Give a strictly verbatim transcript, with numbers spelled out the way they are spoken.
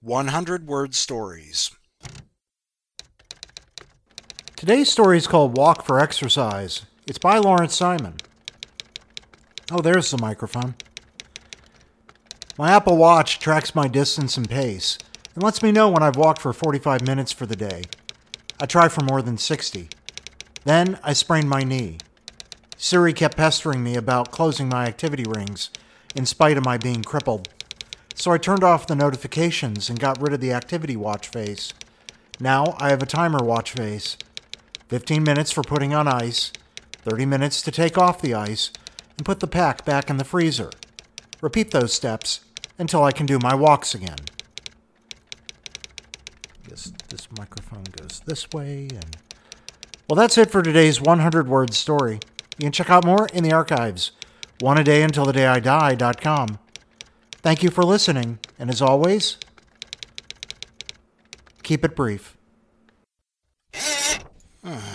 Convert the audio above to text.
one hundred Word Stories. Today's story is called Walk for Exercise. It's by Lawrence Simon. Oh, there's the microphone. My Apple Watch tracks my distance and pace and lets me know when I've walked for forty-five minutes for the day. I try for more than sixty. Then I sprained my knee. Siri kept pestering me about closing my activity rings in spite of my being crippled. So I turned off the notifications and got rid of the activity watch face. Now I have a timer watch face. fifteen minutes for putting on ice, thirty minutes to take off the ice, and put the pack back in the freezer. Repeat those steps until I can do my walks again. I guess this microphone goes this way. And Well, that's it for today's one hundred word story. You can check out more in the archives. one a day until the day I die dot com. Thank you for listening, and as always, keep it brief.